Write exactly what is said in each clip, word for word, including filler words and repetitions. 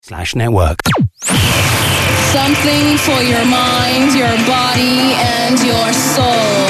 Slash network. Something for your mind, your body, and your soul.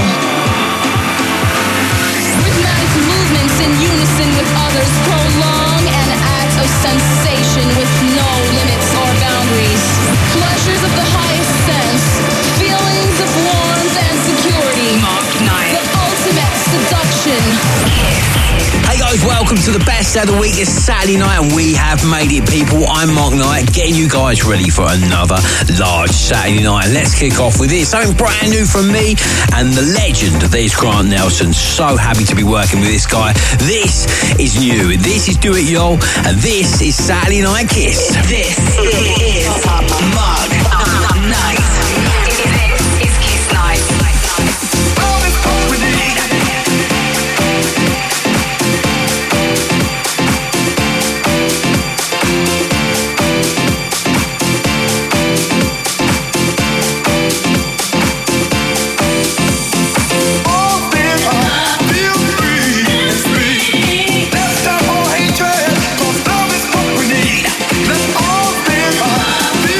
Rhythmic movements in unison with others prolong an act of sensation with no limits or boundaries. Pleasures of the highest sense, feelings of warmth and security. Mark Knight. The ultimate seduction. Hey guys, welcome to the best day of the week. It's Saturday night and we have made it, people. I'm Mark Knight, getting you guys ready for another large Saturday night. Let's kick off with this. Something brand new from me and the legend. There's Grant Nelson. So happy to be working with this guy. This is new. This is Do It Yo, and this is Saturday Night Kiss. This is Mark Knight. This is Kiss Night. Let's all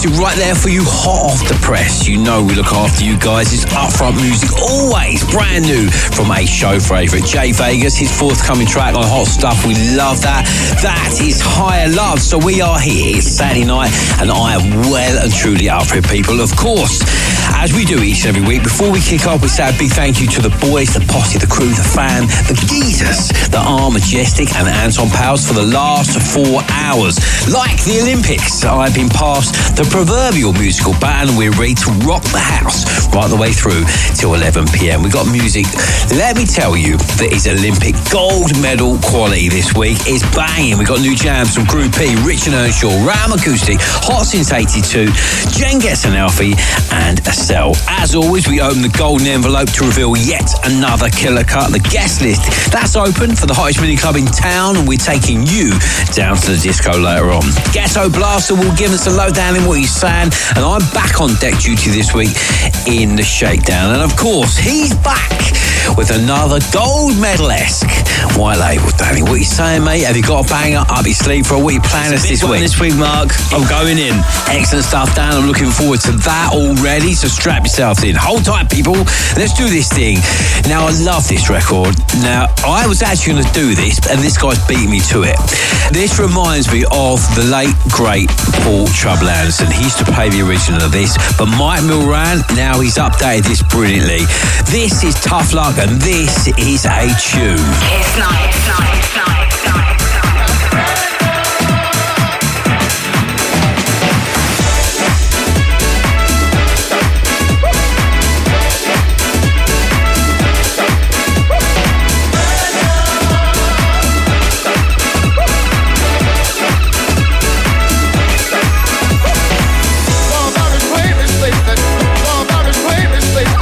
music right there for you, hot off the press. You know we look after you guys. It's upfront music, always brand new from a show favourite, Jay Vegas, his forthcoming track on Hot Stuff. We love that. That is Higher Love. So we are here. It's Saturday night, and I am well and truly up for it, people. Of course, as we do each and every week, before we kick off, we say a big thank you to the boys, the posse, the crew, the fam, the geezers that are Majestic and Anton Powers for the last four hours. Like the Olympics, I've been passed the proverbial musical baton. We're ready to rock the house right the way through till eleven p.m. We've got music, let me tell you, that is Olympic gold medal quality this week. It's banging. We've got new jams from Group P, Rich and Earnshaw, Ram Acoustic, Hot Since eighty-two, Jen Gets an Alfie, and Estelle. As always, we open the golden envelope to reveal yet another killer cut. The guest list, that's open for the hottest mini club in town, and we're taking you down to the disco later on. Ghetto Blaster will give us a lowdown in what he's saying, and I'm back on deck duty this week in the Shakedown. And of course, he's back with another gold medal-esque White Label. Danny, what are you saying, mate? Have you got a banger up your sleeve for a week plan us this week? This week, Mark. I'm going in. Excellent stuff, Dan. I'm looking forward to that already, so strap yourselves in. Hold tight, people. Let's do this thing. Now, I love this record. Now, I was actually going to do this, and this guy's beat me to it. This reminds me of the late, great Paul Trouble Anderson. He used to play the original of this, but Mike Milran, now he's updated this brilliantly. This is Tough Luck, and this is a tune. It's night, it's night, it's night, it's night.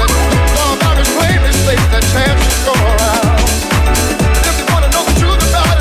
Chance to go around. If you wanna know the truth about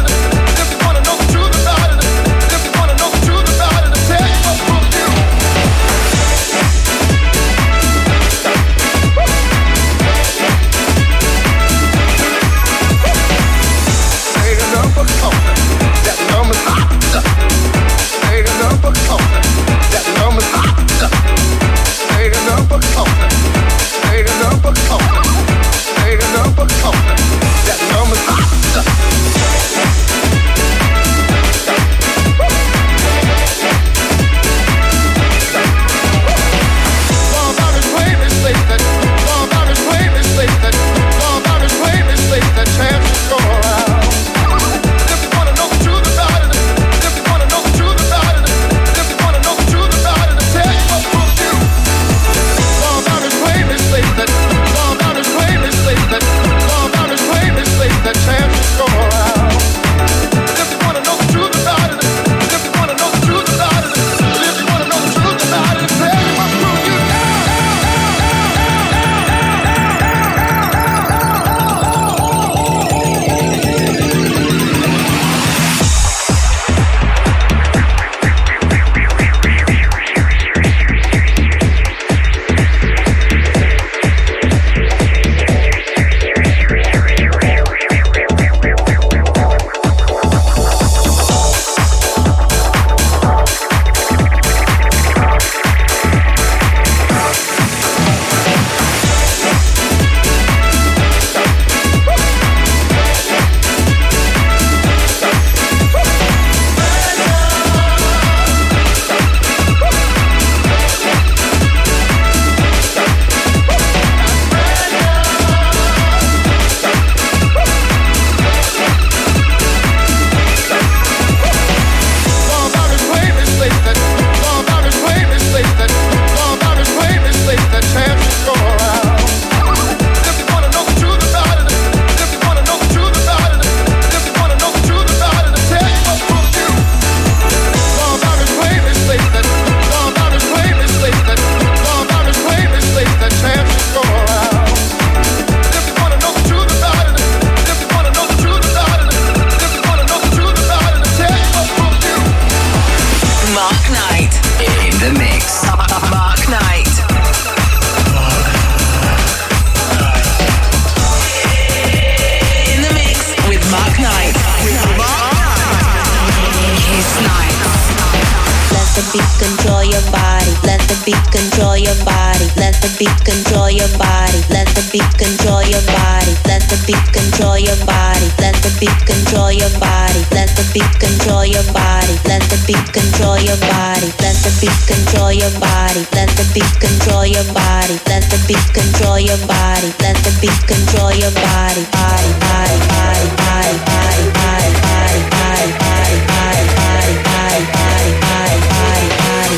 control your body. Let the beat control your body. Let the beat control your body. Let the beat control your body. Let the beat control your body. Let the beat control your body. Let the beat control your body. Let the beat control your body. Let the beat control your body. Let the beat control your body. Let the beat control your body. Let the beat control your body. Body, body, body, body, body, body, body, body, body, body, body, body, body, body, body, body,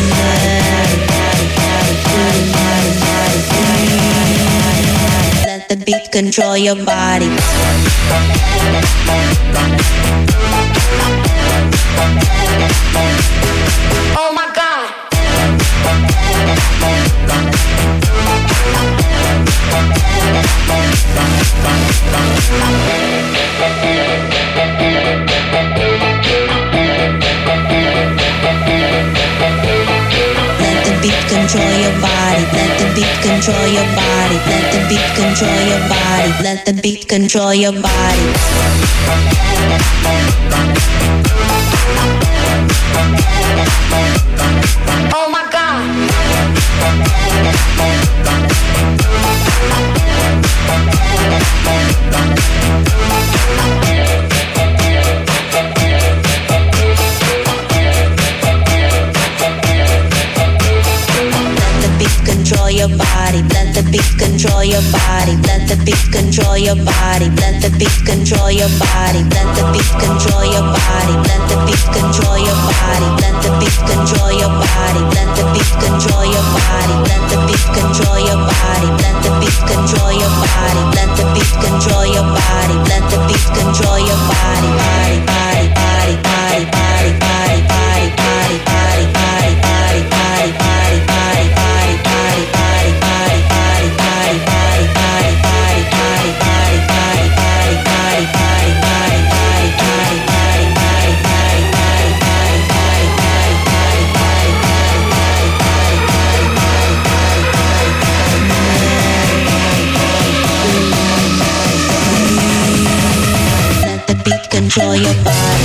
body. Let the beat control your body. Oh my God. Let the beat control your body. Let the beat control your body. Let the beat control your body. Let the beat control your body. Oh my God. Control your body, let the beat control your body, let the beat control your body, let the beat control your body, let the beat control your body, let the beat control your body, let the beat control your body, let the beat control your body, let the beat control your body, let the beat control your body, let the beat control your body, let the beat control your body, body, body, body, body, body, body, body, body, body, body, body, body, body, body, body. Control your body.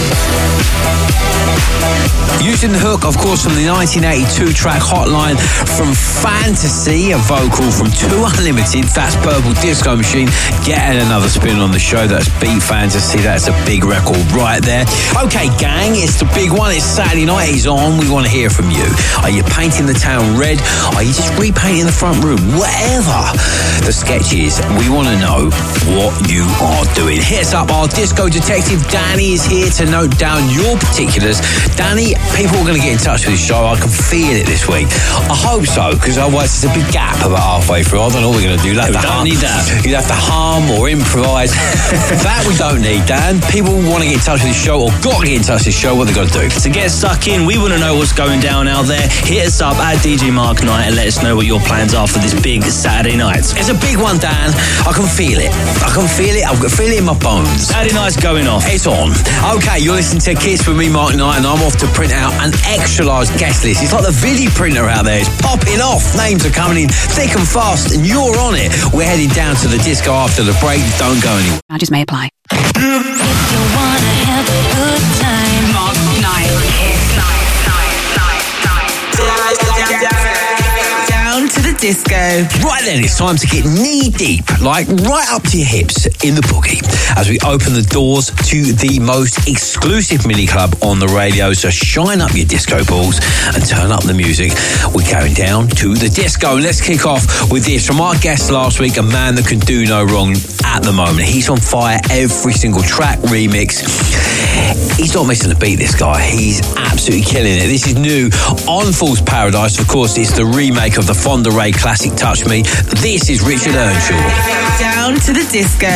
Using the hook, of course, from the nineteen eighty-two track Hotline from Fantasy, a vocal from Two Unlimited. That's Purple Disco Machine getting another spin on the show. That's Beat Fantasy. That's a big record right there. Okay, gang, it's the big one. It's Saturday night. He's on. We want to hear from you. Are you painting the town red? Are you just repainting the front room? Whatever the sketch is, we want to know what you are doing. Hit us up. Our disco detective Danny is here to note down your particulars. Danny, people are going to get in touch with the show. I can feel it this week. I hope so, because otherwise there's a big gap about halfway through. I don't know what we're going to do. Like we don't hum. need that. You'd have to hum or improvise. That we don't need, Dan. People want to get in touch with the show or got to get in touch with the show. What they got to do? To get stuck in, we want to know what's going down out there. Hit us up at D J Mark Knight and let us know what your plans are for this big Saturday night. It's a big one, Dan. I can feel it. I can feel it. I've got feel it in my bones. Saturday night's going off. It's on. Okay, you're listening to Kiss with me, Mark Knight, and I'm off to print out an extra large guest list. It's like the Vidi printer out there. It's popping off. Names are coming in thick and fast, and you're on it. We're heading down to the disco after the break. Don't go anywhere. Charges may apply. If you wanna have a good time, Mark Knight. Kiss Night, Night, Night, Night. Down to the disco. Right then, it's time to get knee deep, like right up to your hips in the boogie, as we open the doors to the most exclusive mini club on the radio. So shine up your disco balls and turn up the music. We're going down to the disco. Let's kick off with this from our guest last week, a man that can do no wrong at the moment. He's on fire, every single track, remix. He's not missing a beat, this guy. He's absolutely killing it. This is new on Fool's Paradise. Of course, it's the remake of the Fonda Ray classic Touch Me. This is Richard Earnshaw. Down to the disco.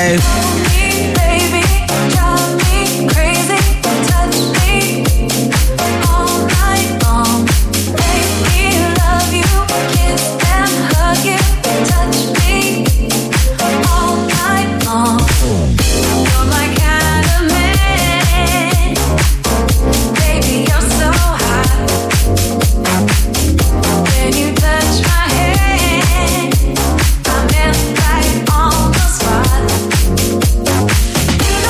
Baby, drive me crazy, touch me all night long. Make me love you, kiss and hug you, touch me all night long. You're my kind of man, baby, you're so hot. When you touch my hand, I'm in right on the spot. You know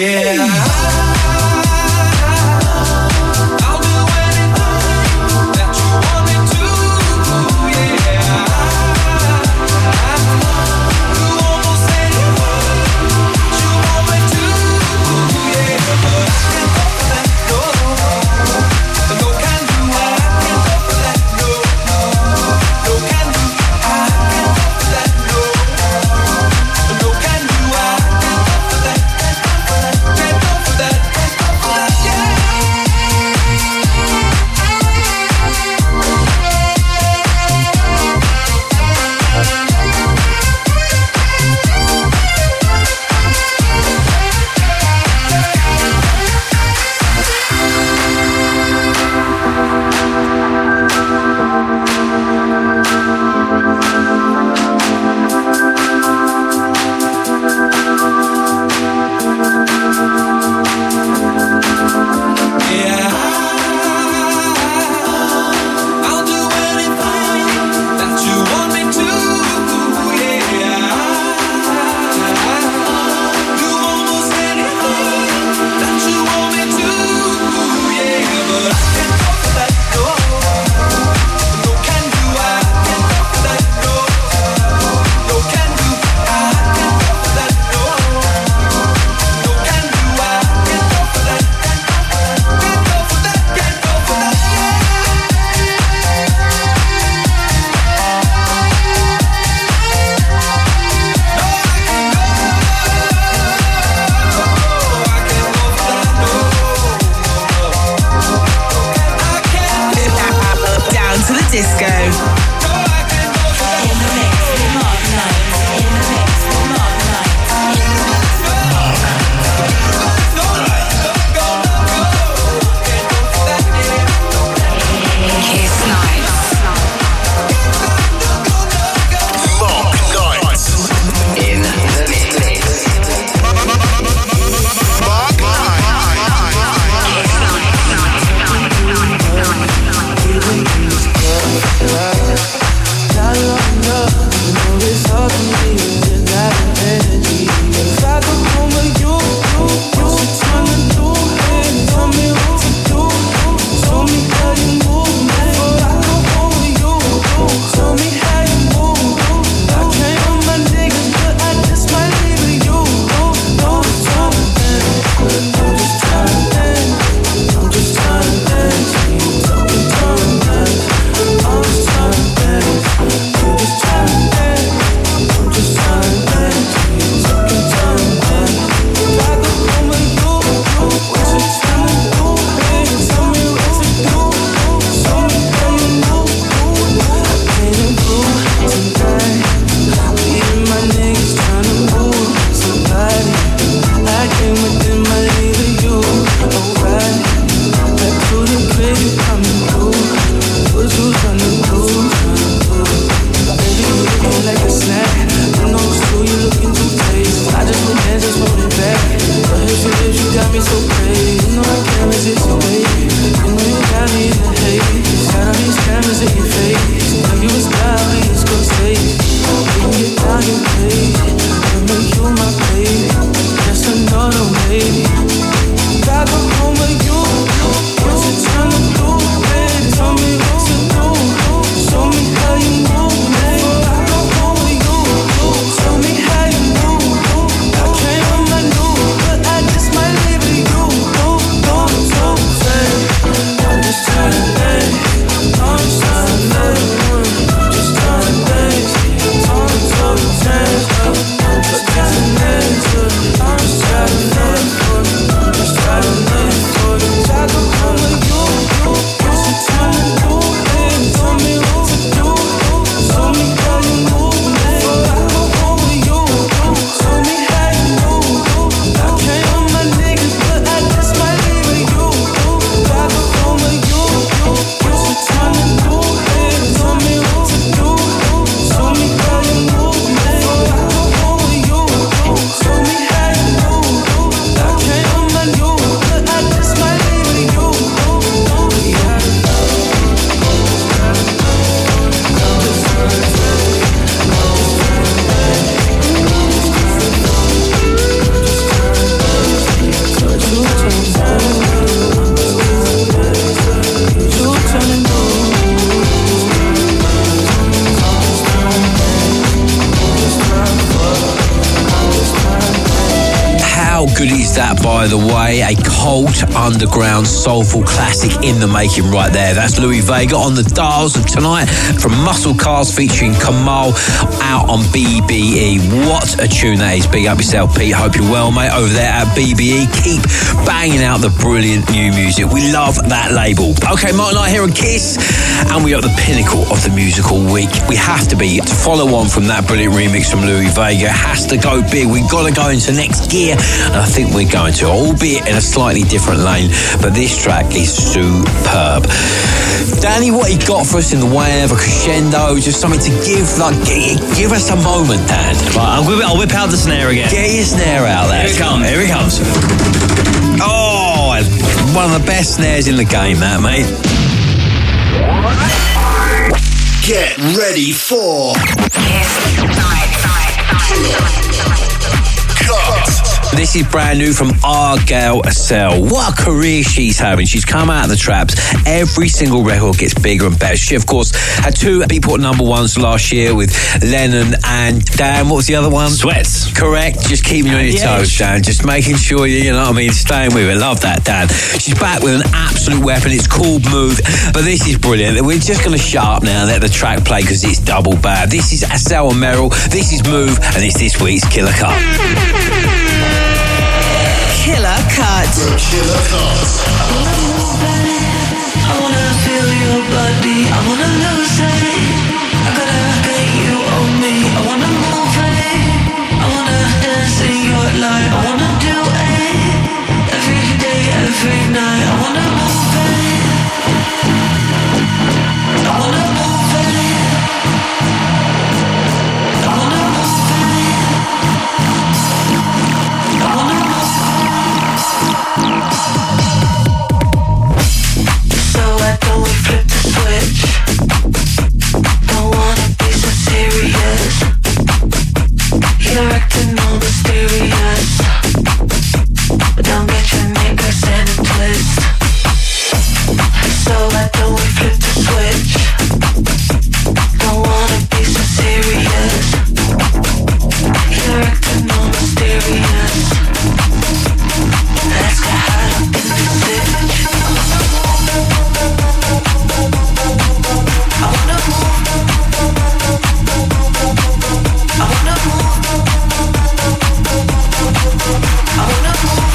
Can good is that, by the way? A cult, underground, soulful classic in the making right there. That's Louis Vega on the dials of tonight from Muscle Cars featuring Kamal out on B B E. What a tune that is. Big up yourself, Pete. Hope you're well, mate, over there at B B E. Keep banging out the brilliant new music. We love that label. Okay, Mark and I here on Kiss, and we are at the pinnacle of the musical week. We have to be to follow on from that brilliant remix from Louis Vega. Has to go big. We've got to go into next gear, and I think we're going to, albeit in a slightly different lane, but this track is superb. Danny, what you got for us in the way of a crescendo? Just something to give, like, give us a moment, Dan. Right, I'll whip, I'll whip out the snare again. Get your snare out there. Here it comes. Here it comes. Oh, one of the best snares in the game, that, mate. Get ready for This is brand new from Argyle Acel. What a career she's having. She's come out of the traps. Every single record gets bigger and better. She, of course, had two Beatport number ones last year with Lennon and Dan. What was the other one? Sweats. Correct. Just keeping you on your toes, Dan. Just making sure you, you know what I mean, staying with it. Love that, Dan. She's back with an absolute weapon. It's called Move. But this is brilliant. We're just going to shut up now and let the track play because it's double bad. This is Acel and Merrill. This is Move. And it's this week's Killer Cut. Killer Cut. the Killer Cut. I wanna move it. I wanna feel your body. I wanna lose it. I gotta get you on me. I wanna move it. I wanna dance in your light. I wanna do it every day, every night. I wanna move it. I wanna move it. I wanna move it. I wanna move it. So I don't flip the switch. Don't wanna be so serious. You're acting all mysterious, but don't get your knickers in a twist. So I don't flip the switch. Don't wanna be so serious. You're acting all mysterious. Let's get high up in the bitch. I wanna move. I wanna move. I wanna move.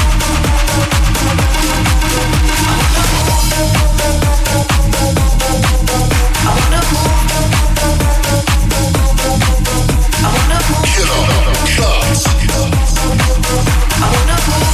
I wanna move. I wanna move. Killer Cut. I wanna move.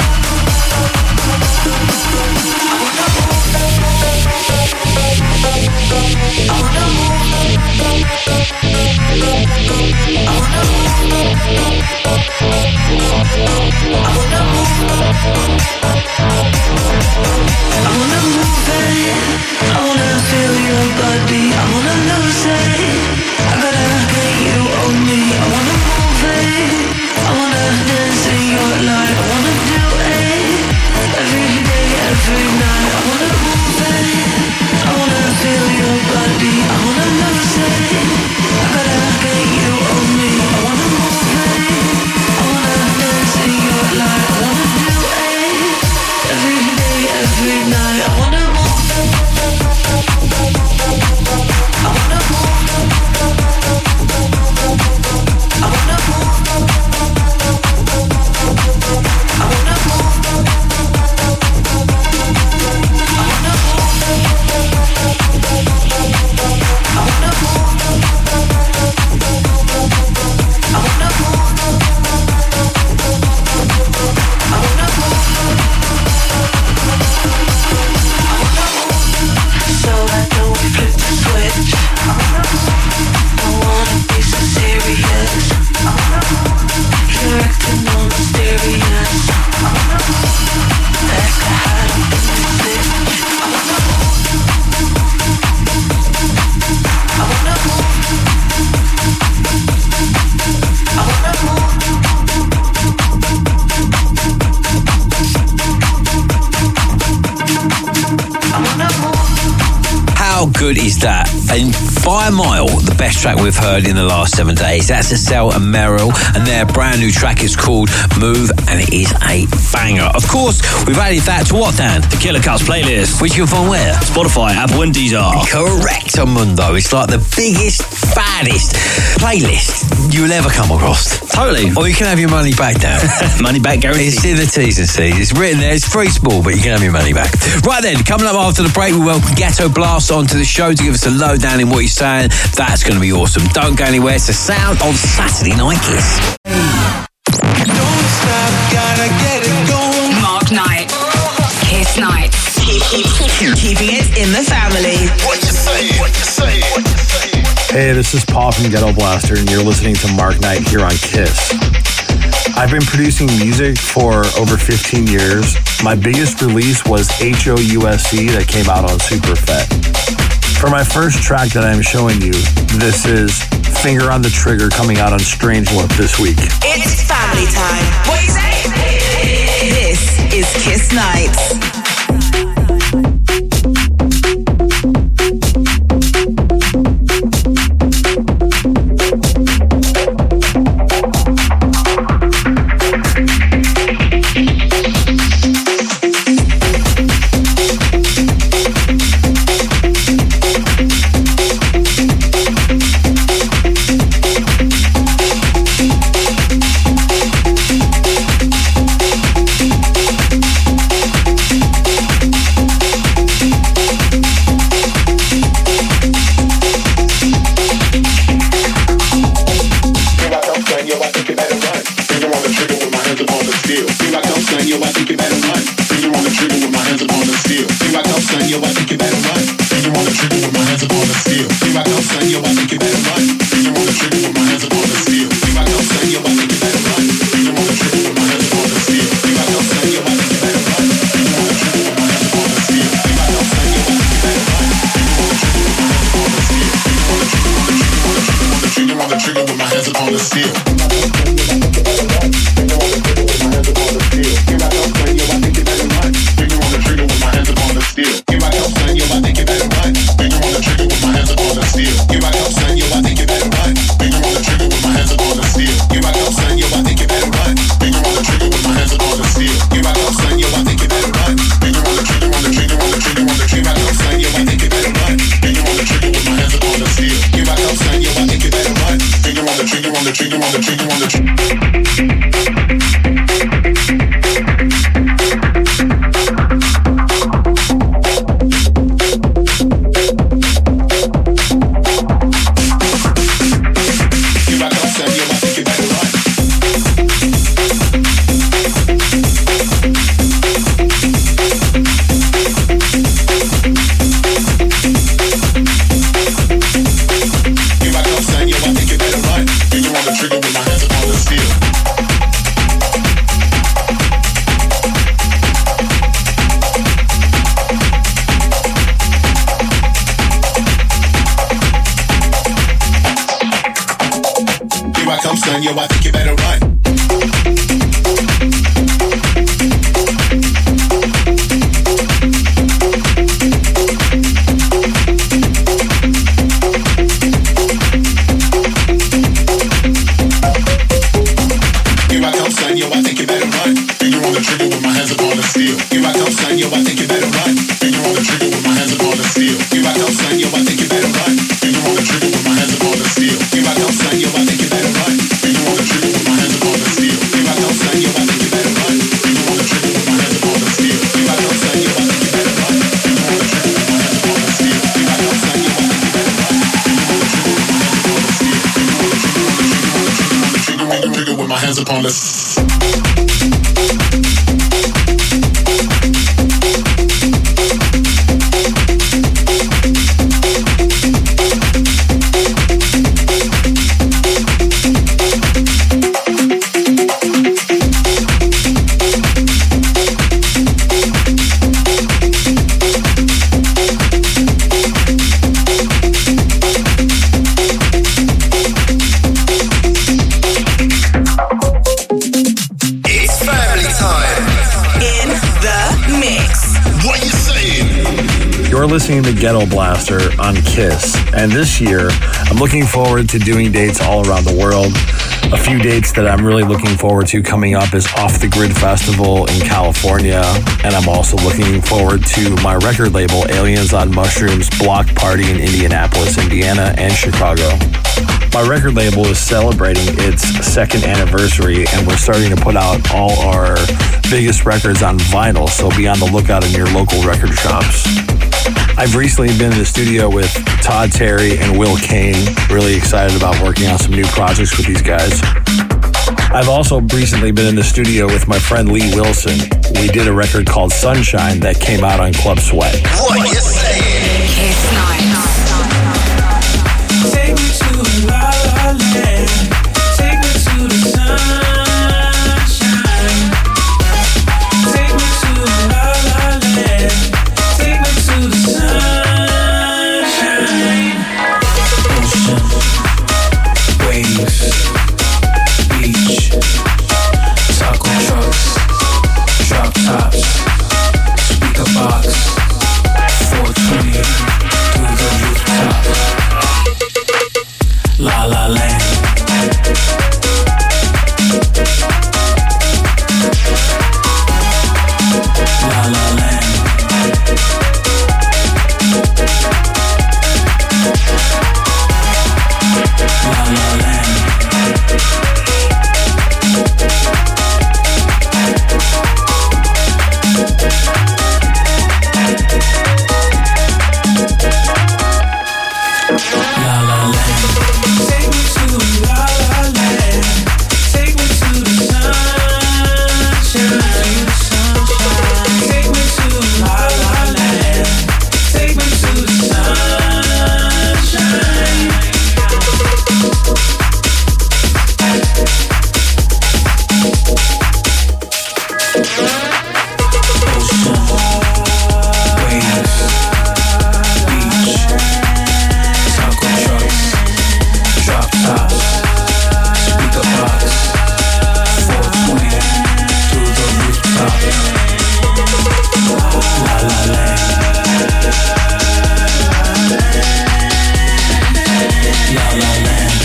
I wanna move it. I wanna feel your body. I wanna lose it. I gotta get you on me. I wanna move it. I wanna dance in your light. I wanna do it every day, every night. I wanna move it. I wanna feel your body. I wanna lose it. I gotta get you on me. I wanna move it. I wanna dance in your light. I wanna do it every day, every night. I wanna move. I wanna move. I wanna move. I wanna move. I wanna move. I wanna move. I wanna move. I wanna move. So I don't flip the switch. Don't wanna be so serious. You're acting all mysterious. Let's get high up in this bitch. I wanna move. I wanna move. I wanna move. I wanna move. How good is that? and by a mile, the best track we've heard in the last seven days. That's Estelle and Merrill, and their brand new track is called Move, and it is a banger. Of course, we've added that to what, Dan? The Killer Cuts playlist. Which you can find where? Spotify, Apple and Deezer. Correct, Mundo. It's like the biggest, fattest playlist you'll ever come across. Totally. Or you can have your money back now. Money back guarantee. It's in the T's and C's. It's written there. It's free small, but you can have your money back. Right then, coming up after the break, we welcome Ghetto Blast onto the show to give us a lowdown in what he's saying. That's going to be awesome. Don't go anywhere. It's the sound of Saturday Night Kiss. Don't stop, gotta get it going. Mark Knight. Kiss Night. Keep, keep, keep, keeping it in the family. What you say? What you say? What you say? Hey, this is Paul from Ghetto Blaster, and you're listening to Mark Knight here on Kiss. I've been producing music for over fifteen years. My biggest release was H O U S C that came out on Superfet. For my first track that I'm showing you, this is Finger on the Trigger coming out on Strangelove this week. It's family time. What you say? This is Kiss Nights. You're listening to Ghetto Blaster on KISS. And this year, I'm looking forward to doing dates all around the world. A few dates that I'm really looking forward to coming up is Off the Grid Festival in California. And I'm also looking forward to my record label, Aliens on Mushrooms Block Party in Indianapolis, Indiana, and Chicago. My record label is celebrating its second anniversary, and we're starting to put out all our biggest records on vinyl, so be on the lookout in your local record shops. I've recently been in the studio with Todd Terry and Will Kane. Really excited about working on some new projects with these guys. I've also recently been in the studio with my friend Lee Wilson. We did a record called Sunshine that came out on Club Sweat. What you saying? Kiss Night. Take me to La La Land. Take me to the sunshine. Take me to La La Land. Take me to the sunshine. Ocean, waves, beach, taco trucks, drop tops, speaker box, four twenty through the rooftop. La La Land. La La Land. La La Land. La La Land. Take me to La La Land. Take me to the sunshine. Take me to La La Land. Take me to the sunshine. Ocean, waves, beach, taco trucks, drop tops, speaker box, four twenty through the rooftop. La La Land. La La Land.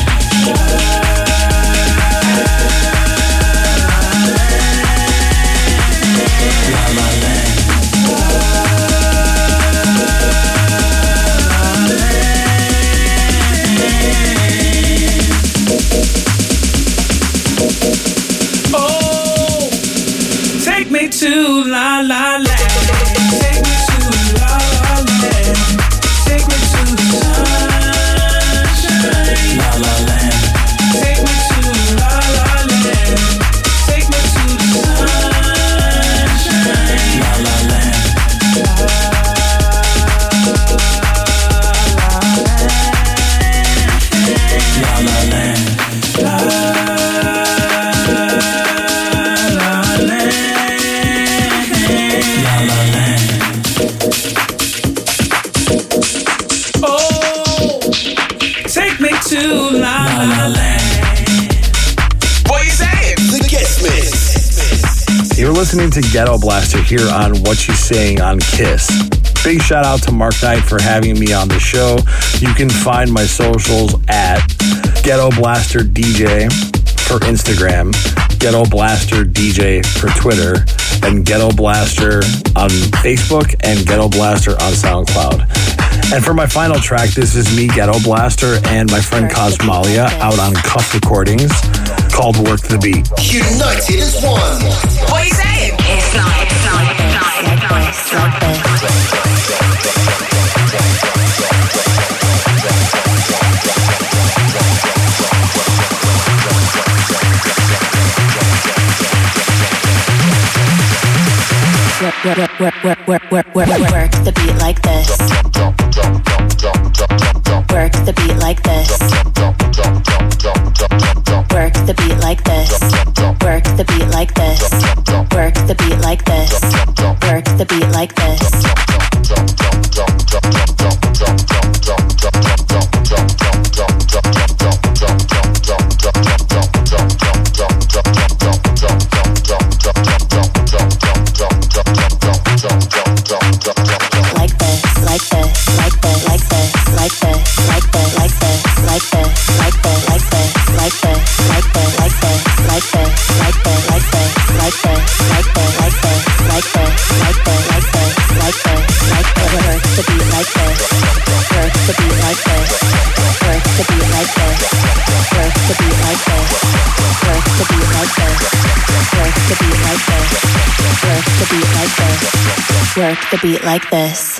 La La Land. Oh, take me to La La Land. Take me to La La Land. Take me to the sunshine. La La Land. Take me to La La Land. Take me to the sunshine. La La Land. La La Land. La La Land. La La Land. Oh, take me to La La Land. What you saying? The Kiss Mix. You're listening to Ghetto Blaster here on What You Saying on KISS. Big shout out to Mark Knight for having me on the show. You can find my socials at Ghetto Blaster D J for Instagram, Ghetto Blaster D J for Twitter, and Ghetto Blaster on Facebook and Ghetto Blaster on SoundCloud. And for my final track, this is me, Ghetto Blaster, and my friend Cosmalia out on Cuff Recordings called Work the Beat. United as one. What you saying? Kiss Night. Kiss Night. Kiss Night. Work, work, work, work, work, work, work, work the beat like this. Work the beat like this. Work the beat like this. Work the beat like this. Work the beat like this. Work the beat like this. Like this, like this. Work the beat like this.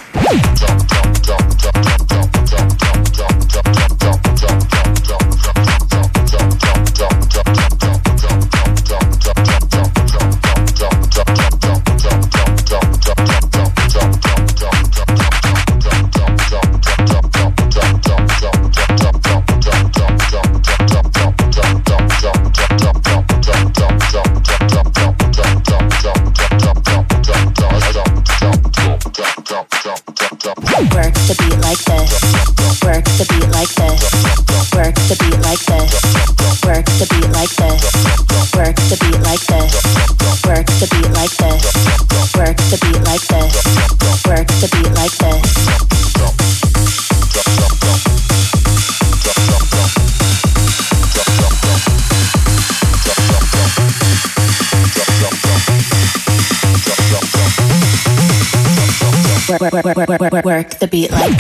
Work the beat like this. Work the beat like this. Work the beat like this. Work the beat like this. Work the beat like this. Work the beat like this. Work the beat like this. Work the beat like this. Work, work, work, work, work, work, work the beat like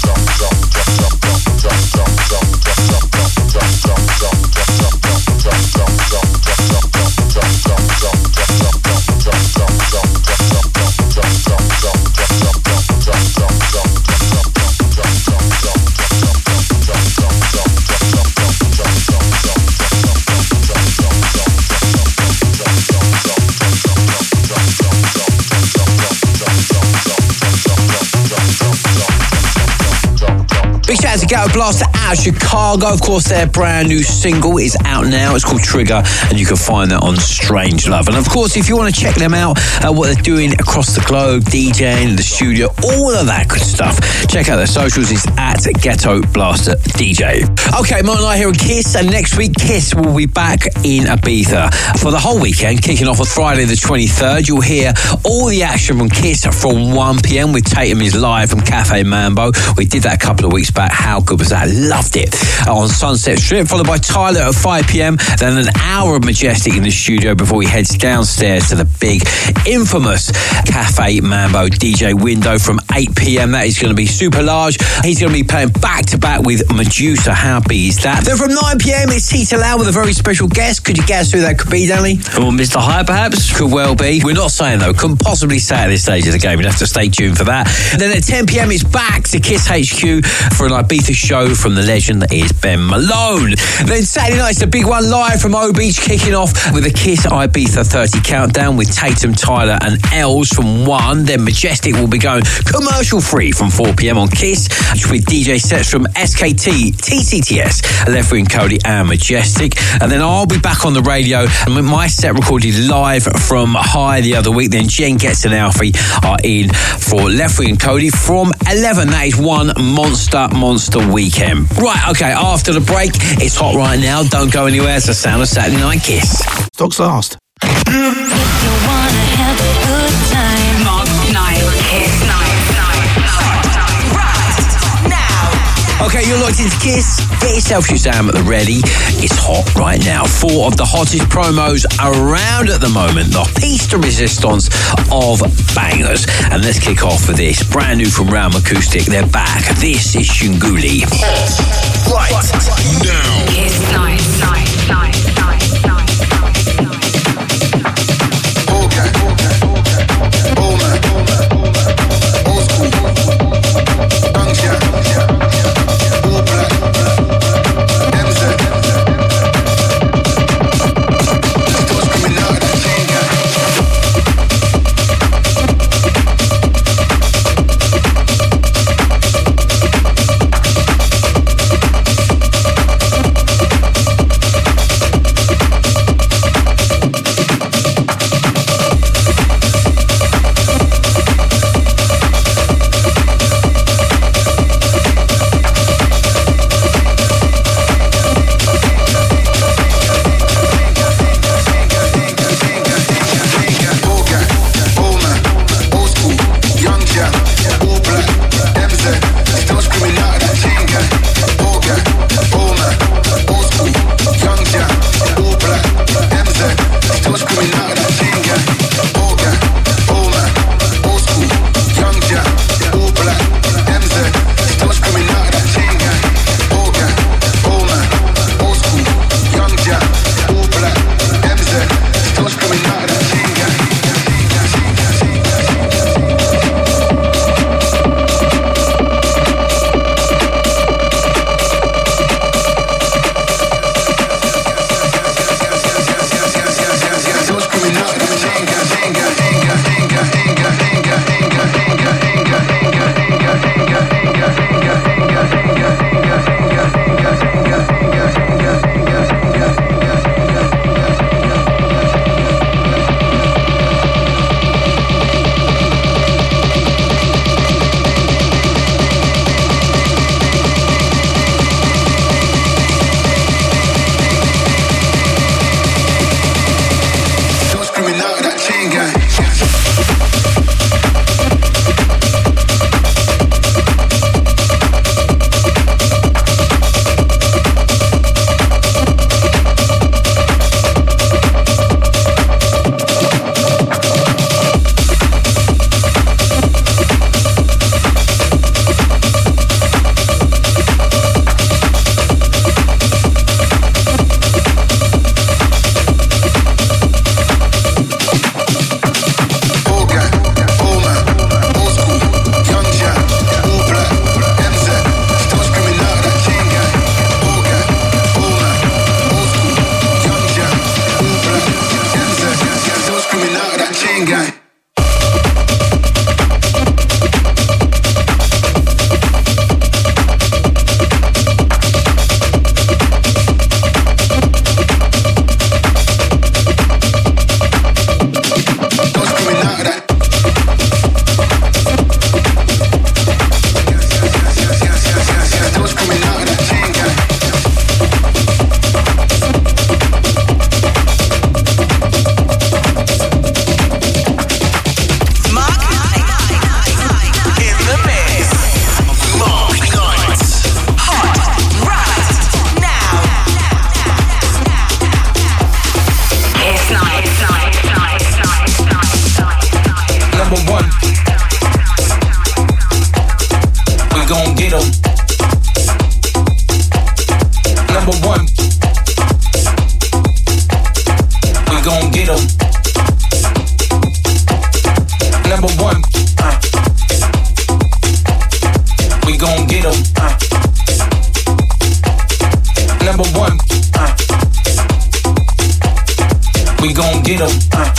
Big shout out to Ghetto Blaster out of Chicago. Of course, their brand new single is out now. It's called Trigger, and you can find that on Strange Love. And of course, if you want to check them out, uh, what they're doing across the globe, DJing, the studio, all of that good stuff, check out their socials. It's at Ghetto Blaster D J. Okay, Mark and I here on Kiss, and next week, Kiss will be back in Ibiza for the whole weekend, kicking off on Friday the twenty-third. You'll hear all the action from Kiss from one p.m. with Tatum is live from Cafe Mambo. We did that a couple of weeks back. How good was that? Loved it. On Sunset Strip, followed by Tyler at five p.m. Then an hour of Majestic in the studio before he heads downstairs to the big, infamous Cafe Mambo D J window from eight p.m. That is going to be super large. He's going to be playing back to back with Medusa. How big is that? Then from nine p.m. it's Tita Lau with a very special guest. Could you guess who that could be, Danny? Or Mister High, perhaps? Could well be. We're not saying though. Couldn't possibly say at this stage of the game. You'd have to stay tuned for that. And then at ten p.m. it's back to Kiss H Q for an Ibiza show from the legend that is Ben Malone. Then Saturday night's the big one live from O Beach, kicking off with a Kiss Ibiza thirty countdown with Tatum, Tyler and Els from one. Then Majestic will be going commercial free from four p.m. on Kiss with D J sets from S K T, T C T S, Left Wing Cody and Majestic. And then I'll be back on the radio and with my set recorded live from High the other week. Then Jen Getz and Alfie are in for Left Wing Cody from eleven. That is one monster monster weekend. Right, okay, after the break, it's hot right now. Don't go anywhere. It's the sound of Saturday Night Kiss. Stocks last. If you wanna have a good time, Mark Knight, Kiss Night, Night, Night, right now. Okay, you're locked into Kiss. Get yourself Shazam at the ready. It's hot right now. Four of the hottest promos around at the moment. The piece de resistance of bangers. And let's kick off with this. Brand new from Realm Acoustic. They're back. This is Shunguli. Right now. Kiss Night, Night, Night, Night, Night, Night, Night. Okay, okay, okay. Old man, old school. Ganja, all black. M Z. Those coming out of that chain gang. Number one. We gon' get 'em. Number one. Uh. We gon' get 'em. Uh. Number one. Uh. We gon' get 'em. Uh.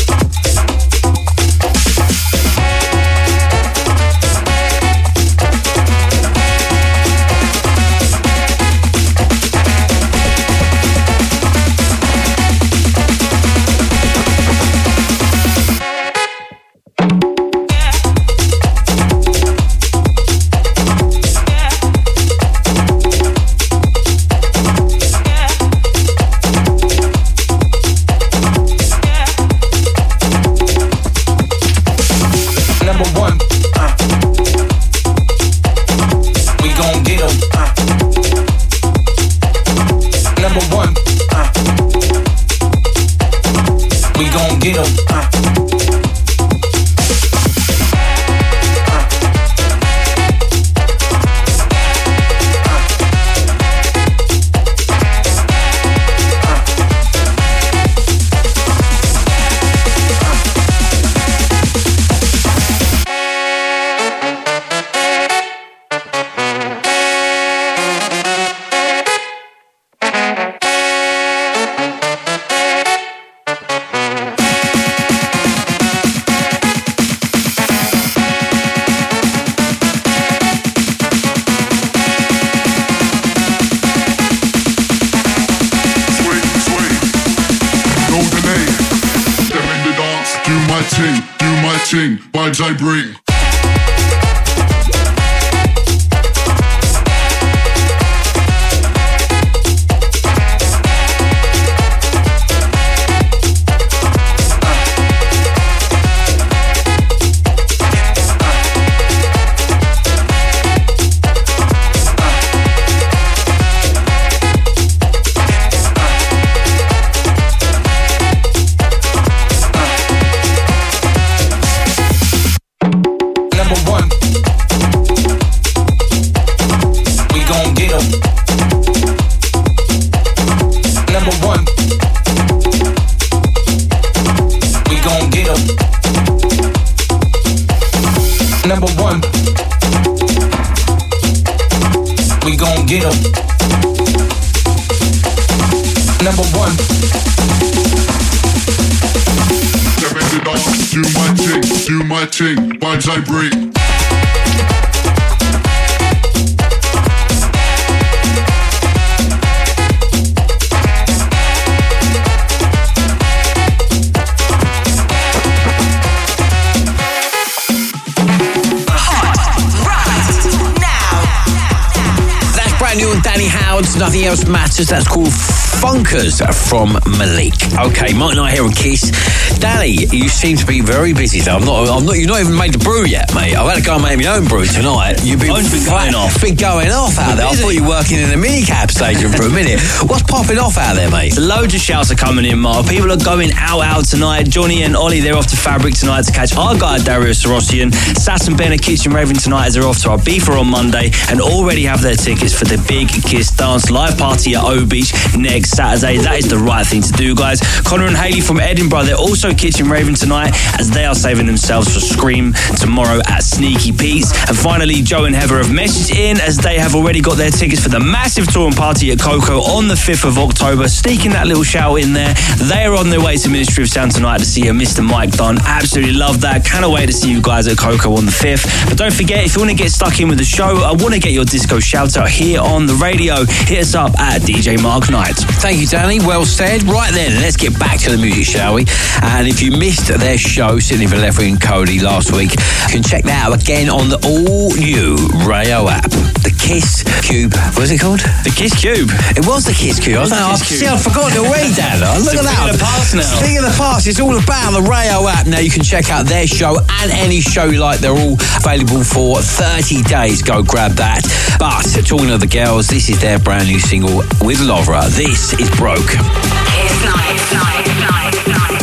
Vibes I bring. Vibes I bring. Nothing Else Matters. That's called Funkers from Malik. Okay, Mike Knight here on Kiss. Danny, you seem to be very busy though. I'm not. I'm not. You've not even made the brew yet, mate. I've had to go and make my own brew tonight. You've been, been going off. Been going off out there. I thought you were working in a minicab station for a minute. What's popping off out there, mate? Loads of shouts are coming in, Mark. People are going out out tonight. Johnny and Ollie, they're off to Fabric tonight to catch our guy Darius Rossian. Sass and Ben are Kitchen Raving tonight as they're off to our Ibiza on Monday and already have their tickets for the Big Kiss Dance live party at O Beach next Saturday. That is the right thing to do, guys. Connor and Hayley from Edinburgh, they're also Kitchen Raving tonight as they are saving themselves for Scream tomorrow at Sneaky Pete's. And finally, Joe and Heather have messaged in as they have already got their tickets for the massive tour and party at Coco on the fifth of October. Sneaking that little shout in there. They are on their way to Ministry of Sound tonight to see a Mister Mike Dunn. Absolutely love that. Cannot wait to see you guys at Coco on the fifth. But don't forget, if you want to get stuck in with the show, I want to get your disco shout out here on the radio. Hit us up at D J Mark Knight. Thank you, Danny. Well said. Right then, let's get back to the music, shall we? And if you missed their show, Sydney Vallejo and Cody last week, you can check that out again on the all-new Rayo app. The Kiss Cube. What was it called? The Kiss Cube. It was the Kiss Cube. I was like, see, I forgot to read that. Look at that. Speaking of the past now. Speaking of the past, it's all about the Rayo app. Now you can check out their show and any show you like. They're all available for thirty days. Go grab that. But talking of the girls, this is their brand new single with Lovra. This is Broke. Kiss Night, night, night, night.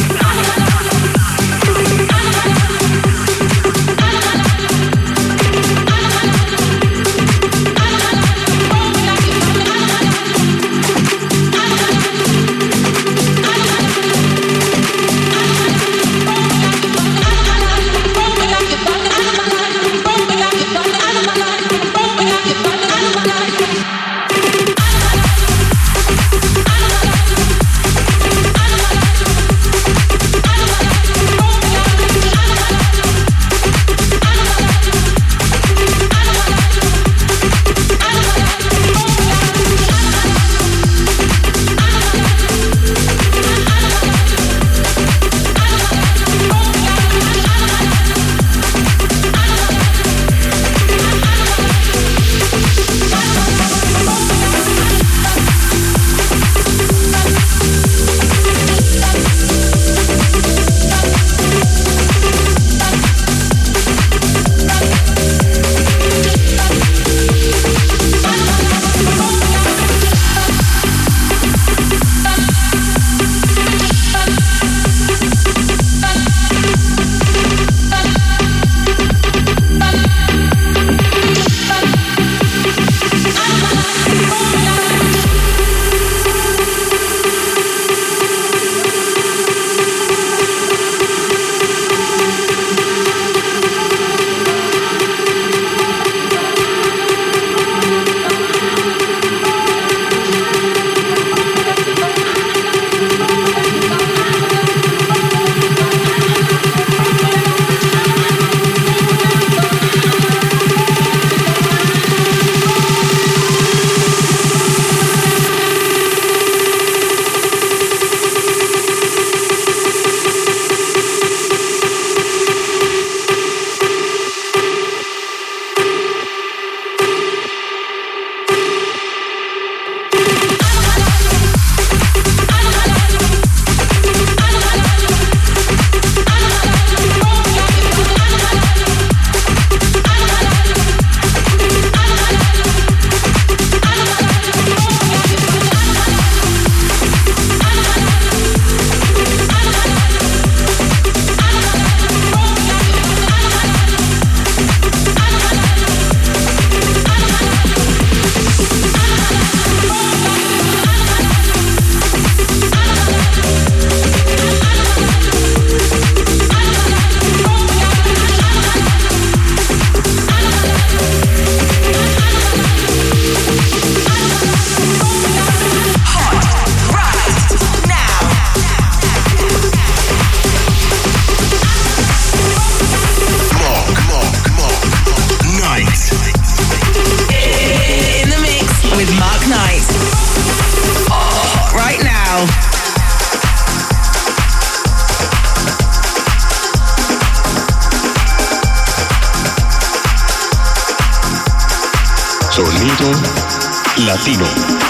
Latino.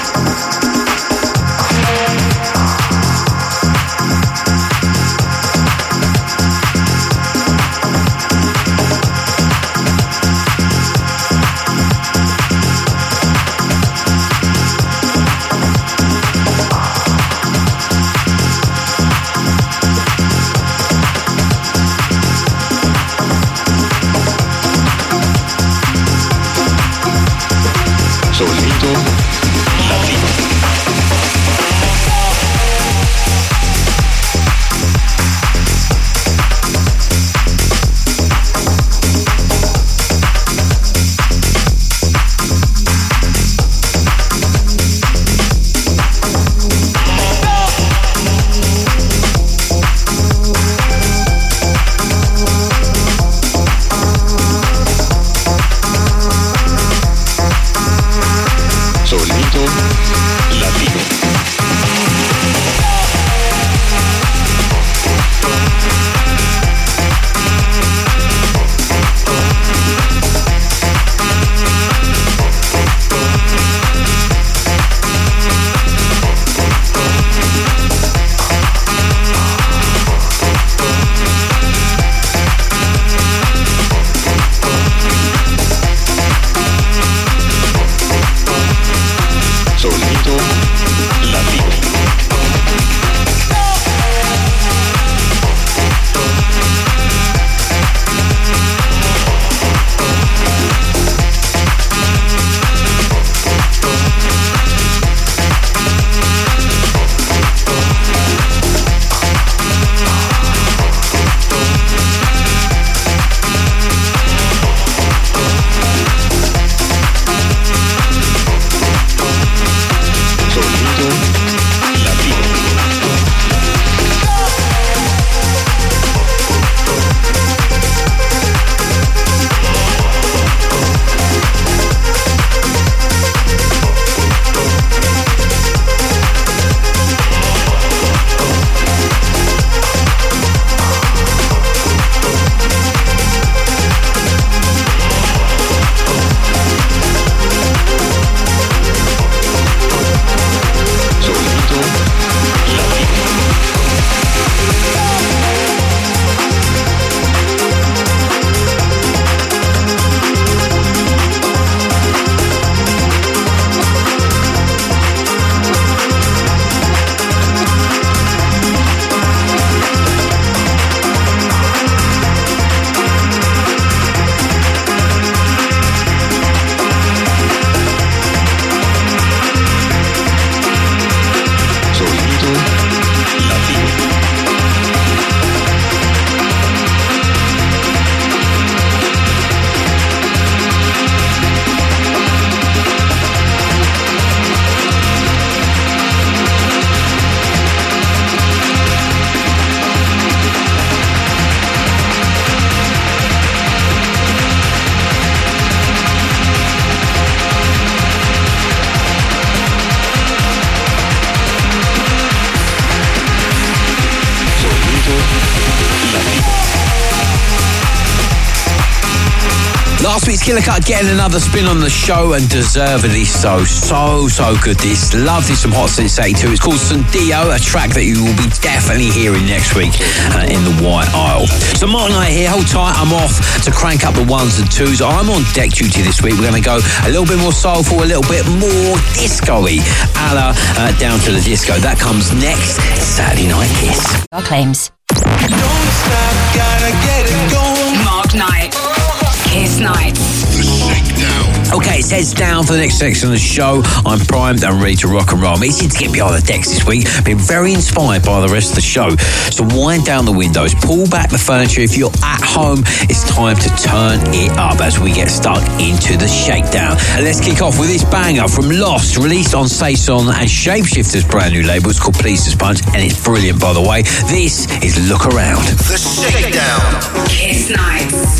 Solito Latino. Solito Latino. Solito Latino. Solito Latino. Solito Latino. Solito Latino. Last week's Killer Cut getting another spin on the show, and deservedly so. So, so good this. Love this from Hot Since eighty-two. It's called Sundio, a track that you will be definitely hearing next week uh, in the White Isle. So Mark Knight here, hold tight, I'm off to crank up the ones and twos. I'm on deck duty this week. We're going to go a little bit more soulful, a little bit more disco-y, a la uh, Down to the Disco. That comes next, Saturday Night Kiss. Our claims. Don't stop, gotta get it going. Mark Knight. Kiss Nights. The Shakedown. Okay, it's heads down for the next section of the show. I'm primed and ready to rock and roll. I'm itching to get behind the decks this week. Been very inspired by the rest of the show. So wind down the windows, pull back the furniture. If you're at home, it's time to turn it up as we get stuck into the shakedown. And let's kick off with this banger from Lost, released on Saison and Shapeshifter's brand new label. It's called Please Punch, and it's brilliant, by the way. This is Look Around. The Shakedown. Kiss Nights.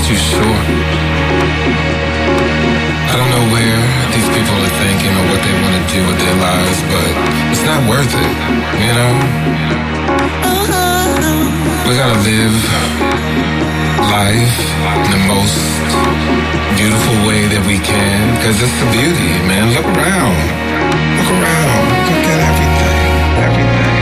too short. I don't know where these people are thinking or what they want to do with their lives, but it's not worth it, you know? We gotta live life in the most beautiful way that we can, because it's the beauty, man. Look around. Look around. Look at everything. Everything.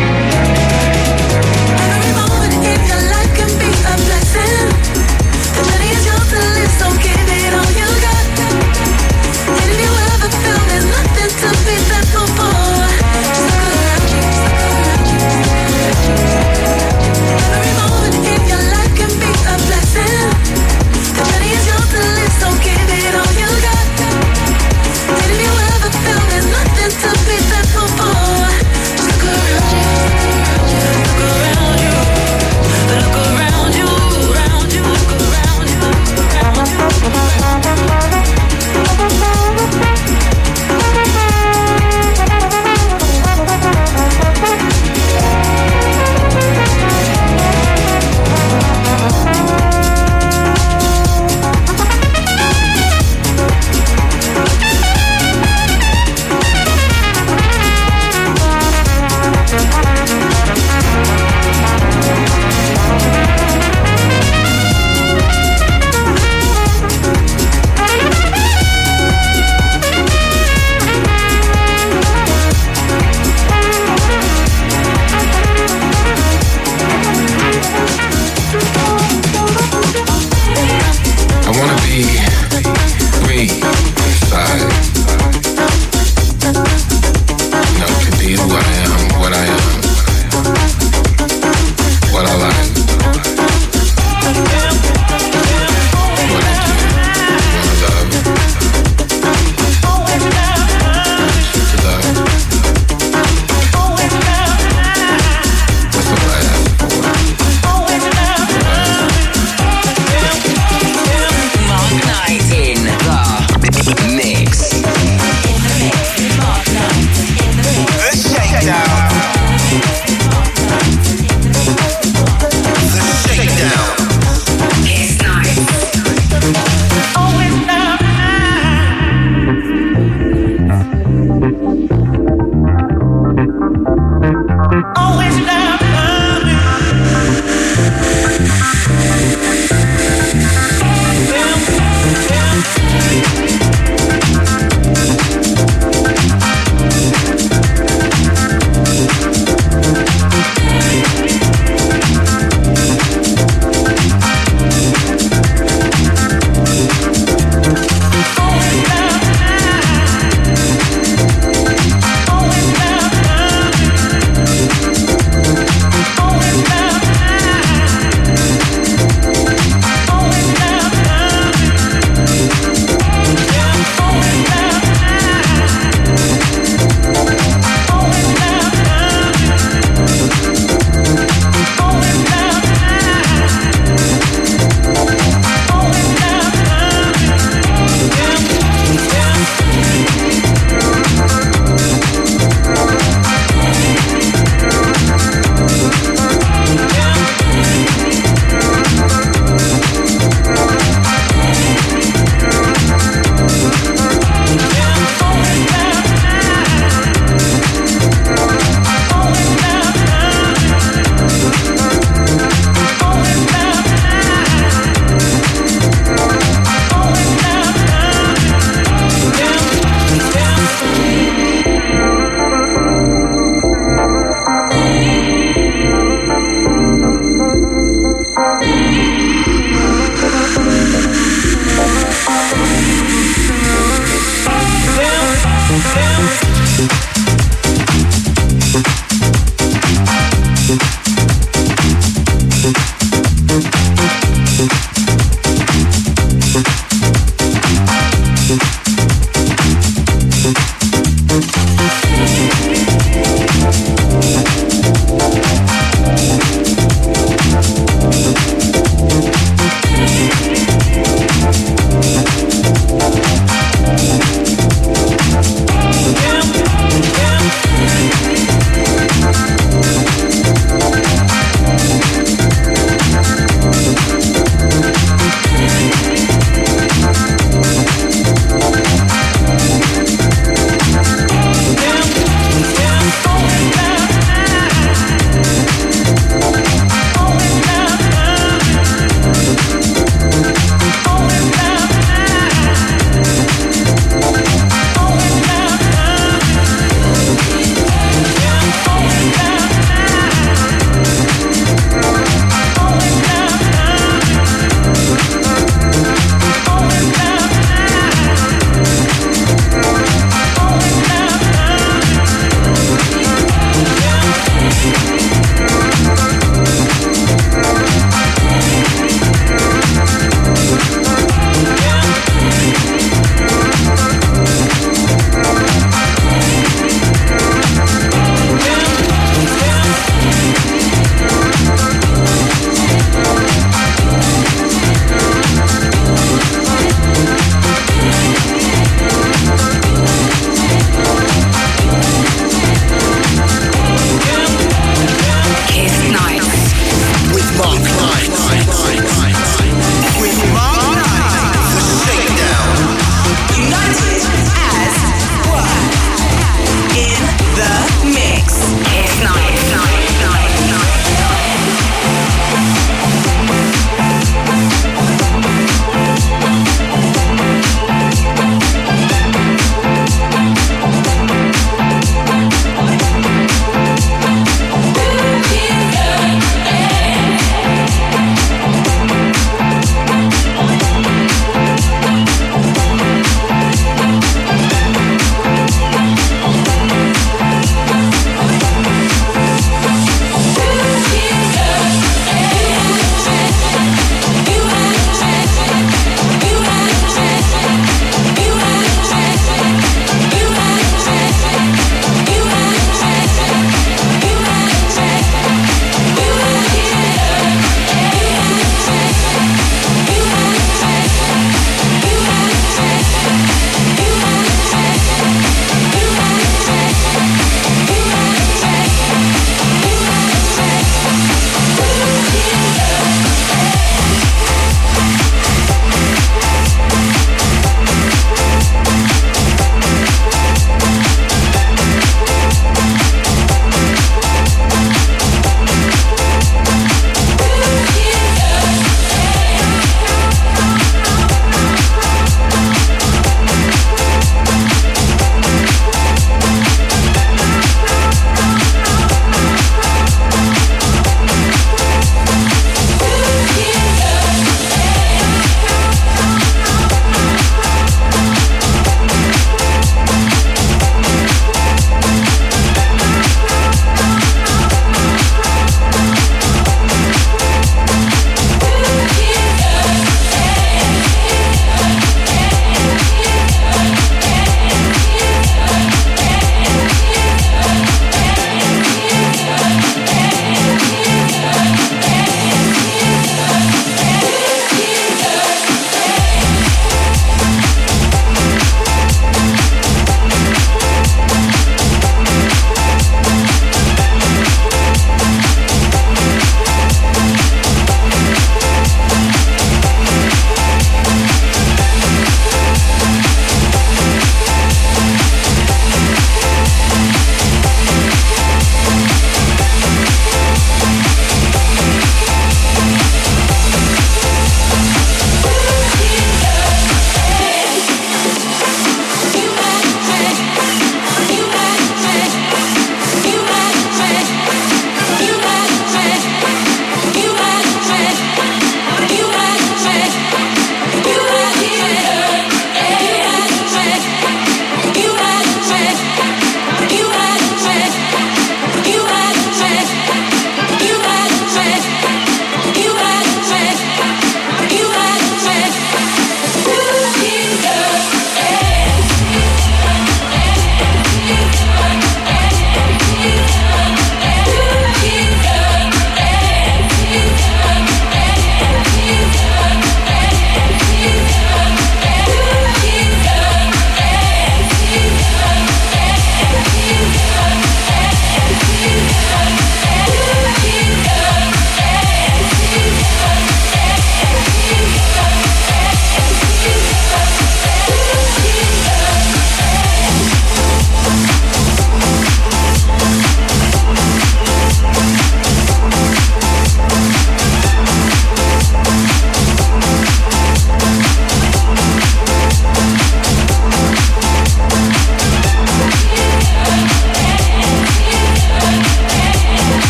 Every moment in your life can be a blessing. The journey is yours to live, so give it all you got. And if you ever feel there's nothing to be thankful for, just look around you, just look around you. Every moment in your life can be a blessing. The journey is yours to live, so give it all you got. And if you ever feel there's nothing to be thankful for,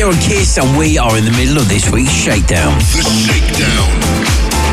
here on Kiss, and we are in the middle of this week's Shakedown. The Shakedown.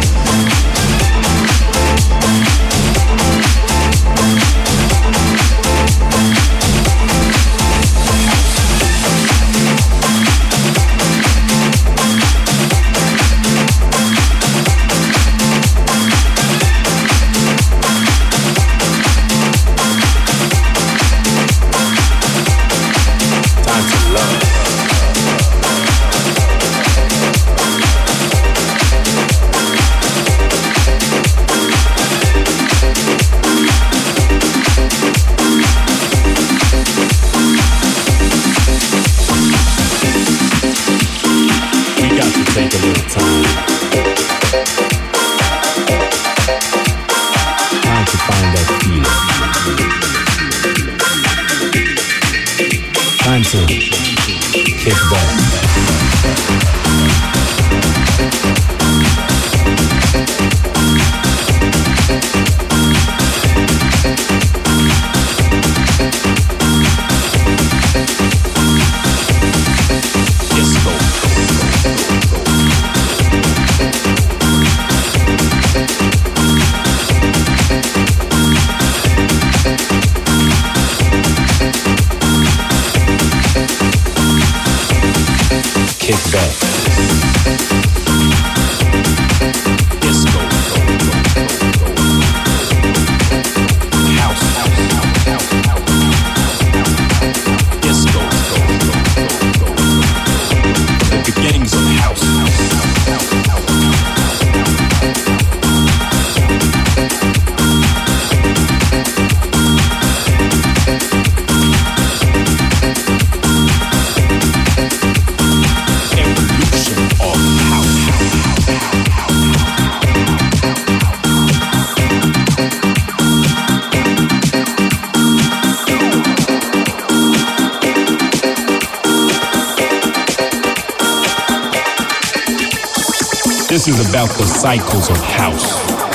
This is about the cycles of house,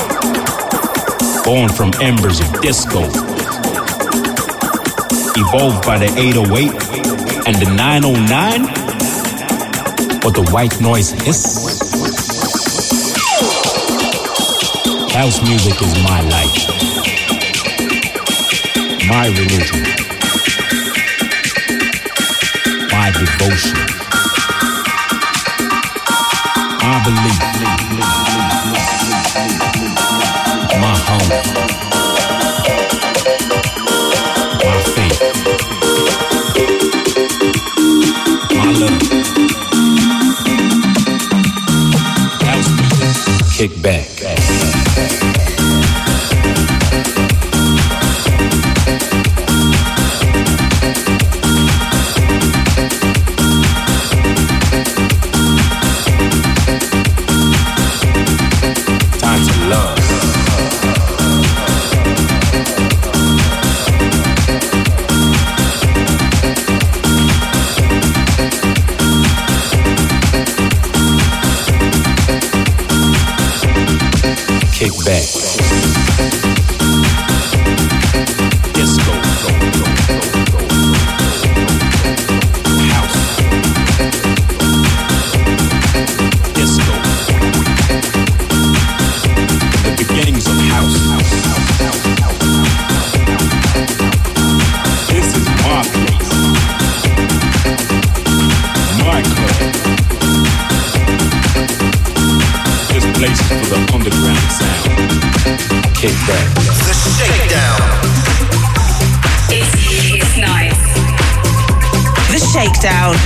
born from embers of disco, evolved by the eight oh eight and the nine oh nine, or the white noise hiss. House music is my life, my religion, my devotion, my belief, my hunger, my faith, my love. House music, kick back. Kick back. Disco. House. Disco. The beginnings of house. This is my place. My club. This place is for the underground sound. Kick back. The Shakedown. It's Kiss Nights. The Shakedown.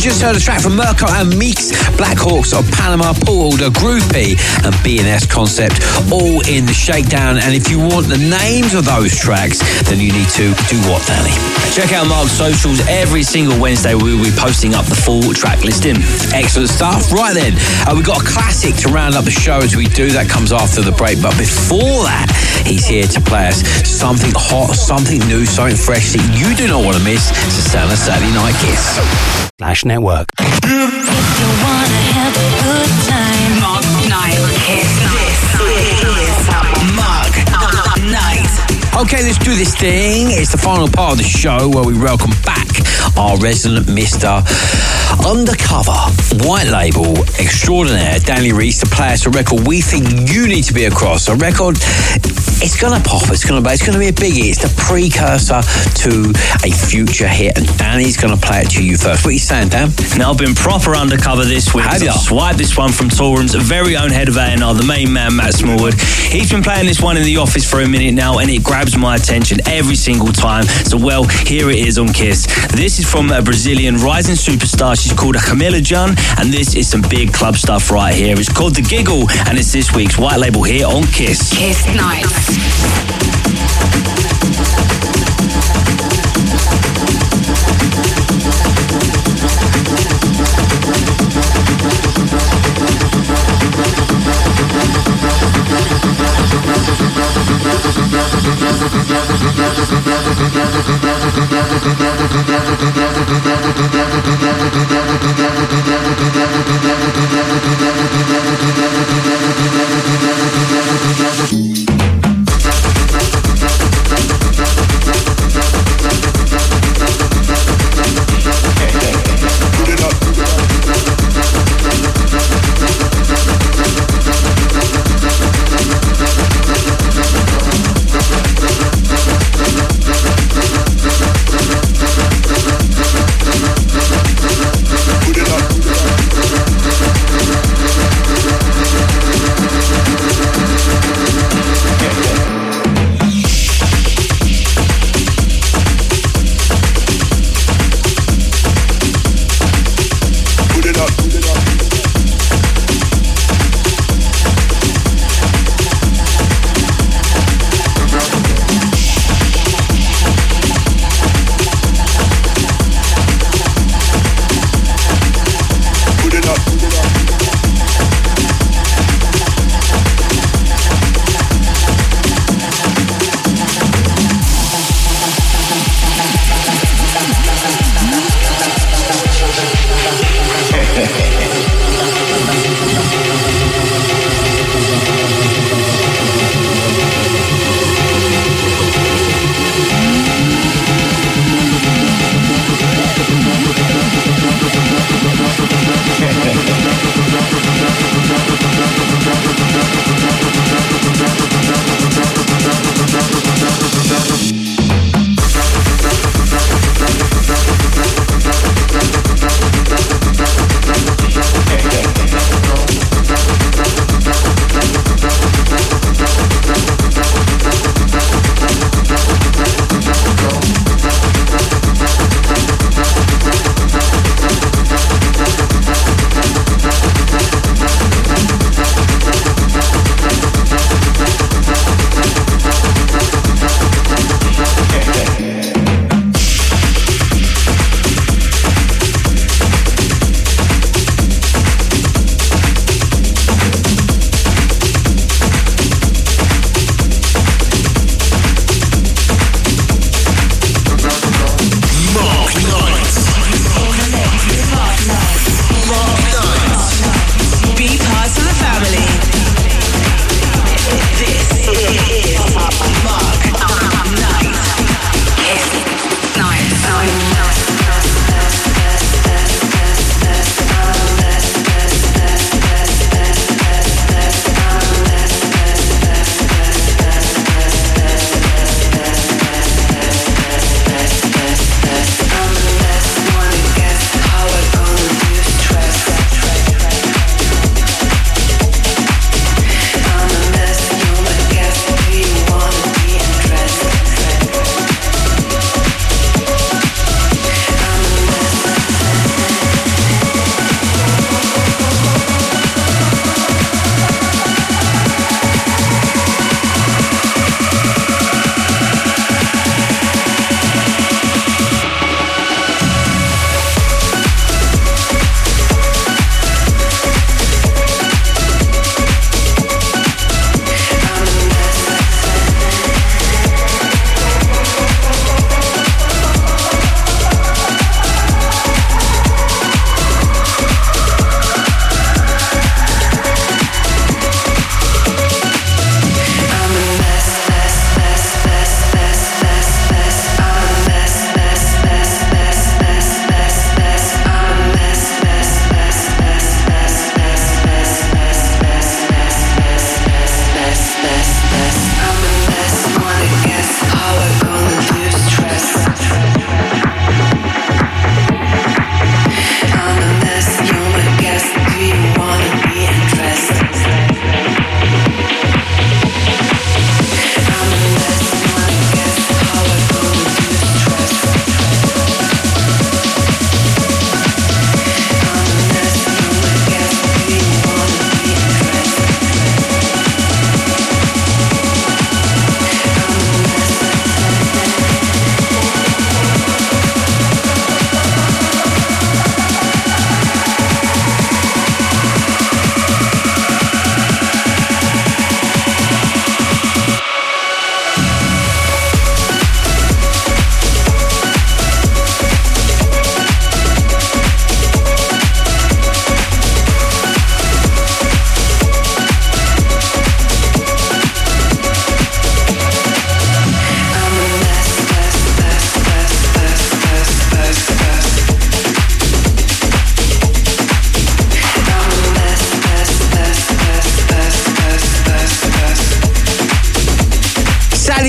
just heard a track from Mirko and Meeks, Black Hawks of Panama, Paul the Groupie, and B and S Concept, all in the Shakedown. And if you want the names of those tracks, then you need to do what, Danny? Check out Mark's socials. Every single Wednesday we will be posting up the full track listing. Excellent stuff. Right then, uh, we've got a classic to round up the show as we do. That comes after the break. But before that, he's here to play us something hot, something new, something fresh that you do not want to miss. It's the Sound of Saturday Night Kiss. Flash Network. If you wanna have a good time, Mark Knight, Kiss. This is Mark Knight. Okay, let's do this thing. It's the final part of the show where we welcome back our resident Mister Undercover White Label Extraordinaire, Danny Reese, to play us a record we think you need to be across. A record, it's gonna pop, it's gonna be, it's gonna be a biggie. It's the precursor to a future hit, and Danny's gonna play it to you first. What are you saying, Dan? Now, I've been proper undercover this week. Have ya? I've swiped this one from Toolroom's very own head of A and R, the main man, Matt Smallwood. He's been playing this one in the office for a minute now, and it grabs my attention every single time. So, well, here it is on Kiss. This is from a Brazilian rising superstar. She's called Camila Jun, and this is some big club stuff right here. It's called The Giggle, and it's this week's White Label here on Kiss. Kiss Nights. Put it up.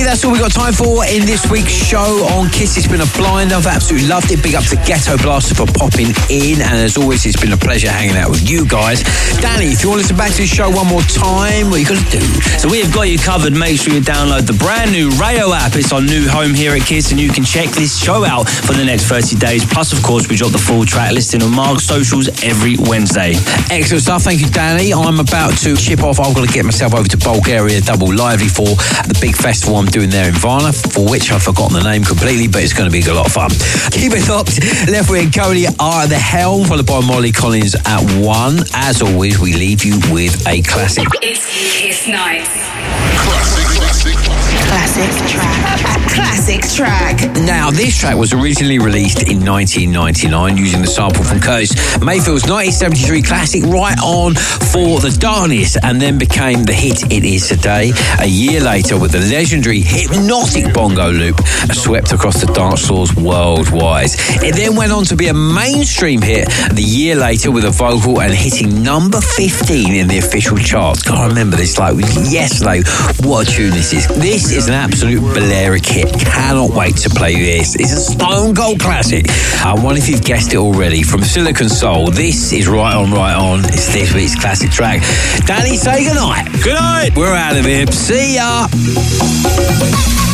that's all we got time for in this week's show on Kiss. It's been a blind. I've absolutely loved it. Big up to Ghetto Blaster for popping in. And as always, it's been a pleasure hanging out with you guys. Danny, if you want to listen back to the show one more time, what you got to do? So we have got you covered. Make sure you download the brand new Rayo app. It's our new home here at Kiss, and you can check this show out for the next thirty days. Plus, of course, we drop the full track listing on Mark's socials every Wednesday. Excellent stuff. Thank you, Danny. I'm about to chip off. I've got to get myself over to Bulgaria Double Lively for the big festival I'm doing there in Varna, for which I've forgotten the name completely, but it's going to be a lot of fun. Keep it locked. Leftway and Cody are at the helm, followed by Molly Collins at one. As always, we leave you with a classic. It's Kiss Nights. Classic, classic. Classic track. Classic track. Now, this track was originally released in nineteen ninety-nine using the sample from Curtis Mayfield's nineteen seventy-three classic Right On for the Darkness, and then became the hit it is today. A year later, with the legendary hypnotic bongo loop swept across the dance floors worldwide. It then went on to be a mainstream hit the year later with a vocal and hitting number fifteen in the official charts. God, I remember this like yesterday. What a tune this is. This is an absolute Balearic hit. Cannot wait to play this. It's a stone cold classic. I wonder if you've guessed it already. From Silicon Soul, this is Right On, Right On. It's this week's classic track. Danny, say goodnight. Good night. We're out of here. See ya.